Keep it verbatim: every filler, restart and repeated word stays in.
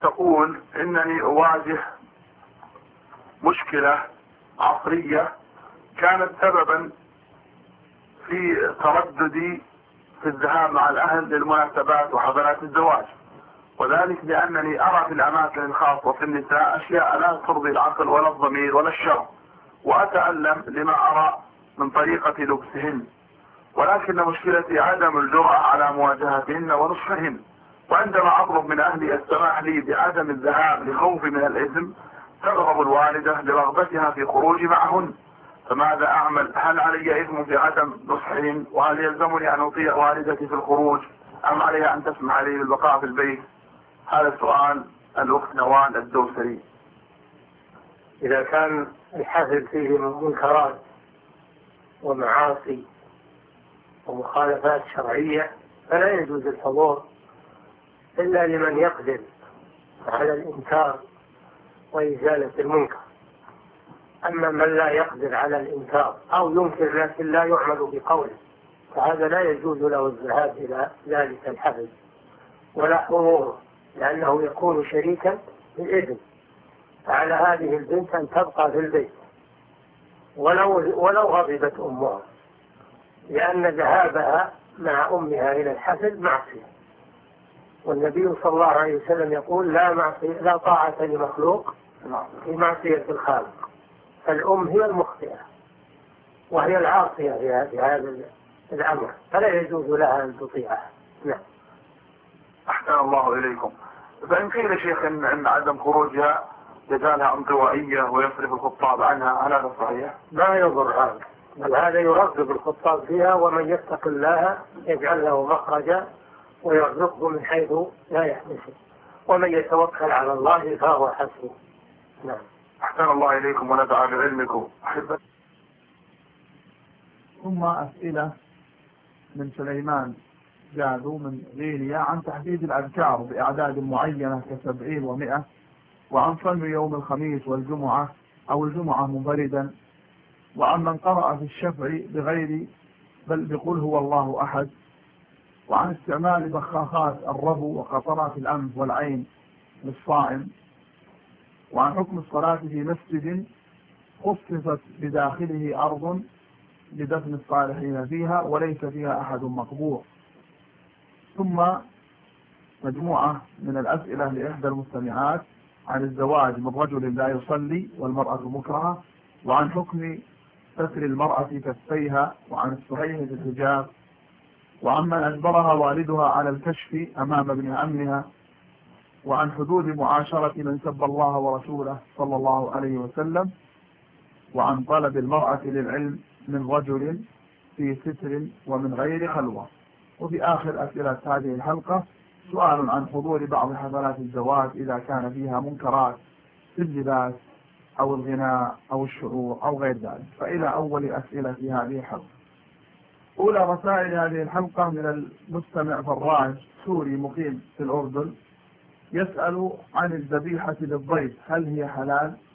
تقول إنني أواجه مشكلة عصرية كانت سببا في ترددي في الذهاب مع الأهل للمناسبات وحفلات الزواج، وذلك لأنني أرى في الأماكن الخاصة في النساء أشياء لا ترضي العقل ولا الضمير ولا الشرع، وأتألم لما أرى من طريقة لبسهن، ولكن مشكلتي عدم الجرأة على مواجهتهن ونصحهن. وعندما أطلب من أهلي السماح لي بعدم الذهاب لخوفي من الإثم تغضب الوالدة لرغبتها في خروجي معهن، فماذا أعمل؟ هل علي إثم في عدم نصحهن؟ وهل يلزمني أن أطيع والدتي في الخروج أم عليها أن تسمح لي بالبقاء في البيت؟ هذا سؤال الأخت نوال الدوسري. إذا كان الحفل فيه من منكرات ومعاصي ومخالفات شرعية فلا يجوز الحضور إلا لمن يقدر على الإنكار وإزالة المنكر. أما من لا يقدر على الإنكار أو ينكر لكن لا يعمل بقوله فهذا لا يجوز له الذهاب إلى ذلك الحفل ولا حضوره، لأنه يكون شريكا في الإثم. فعلى هذه البنت أن تبقى في البيت ولو, ولو غضبت أمها، لأن ذهابها مع أمها إلى الحفل معصية، والنبي صلى الله عليه وسلم يقول لا, معصية لا طاعة لمخلوق في معصية الخالق، فالأم هي المخطئة وهي العاصية في هذا الأمر، فلا يجوز لها أن تطيعها. نعم. أحسن الله إليكم. فإن قيل شيخ إن, إن عدم خروجها يجعلها انطوائية ويصرف الخطاب عنها، هل هذا صحيح؟ ما يضر هذا، بل هذا يرغب الخطاب فيها، ومن يتق الله يجعل له مخرجا ويرزقه من حيث لا يحتسب، ومن يتوكل على الله فهو حسبه. نعم. أحسن الله إليكم ونفع بعلمكم. أحبة. ثم أسئلة من سليمان جادو من غيليا عن تحديد الأذكار بأعداد معينة كسبعين ومئة، وعن صوم يوم الخميس والجمعة أو الجمعة منفردا، وعن من قرأ في الشفع بغير بل بقول هو الله أحد، وعن استعمال بخاخات الربو وقطرات الأنف والعين للصائم، وعن حكم الصلاة في مسجد خصصت بداخله أرض لدفن الصالحين فيها وليس فيها أحد مقبور. ثم مجموعة من الأسئلة لإحدى المستمعات عن الزواج من رجل لا يصلي والمرأة مكرهة، وعن حكم ستر المرأة كفيها، وعن الصحيح في الحجاب، وعمن أجبرها والدها على الكشف أمام ابن عمها، وعن حدود معاشرة من سب الله ورسوله صلى الله عليه وسلم، وعن طلب المرأة للعلم من رجل في ستر ومن غير خلوة. وفي آخر أسئلة هذه الحلقة سؤال عن حضور بعض حفلات الزواج إذا كان فيها منكرات في اللباس أو الغناء أو الشعور أو غير ذلك. فإلى أول أسئلة في هذه الحلقة. أولى رسائل هذه الحلقة من المستمع فراج سوري مقيم في الأردن، يسأل عن الذبيحة للضيف، هل هي حلال؟